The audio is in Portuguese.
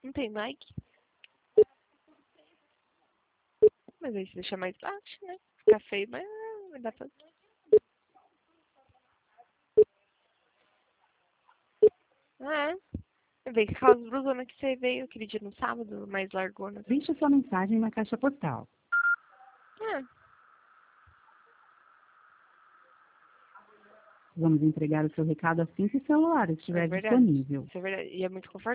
Não tem like? Mas aí você deixa mais baixo, né? Fica feio, mas dá pra... Vem com aquelas blusonas que você veio aquele dia no sábado, mais largona. Deixe sua mensagem na caixa postal. Ah, Vamos entregar o seu recado assim que o celular estiver é verdade. disponível. Isso é verdade. E é muito confortável.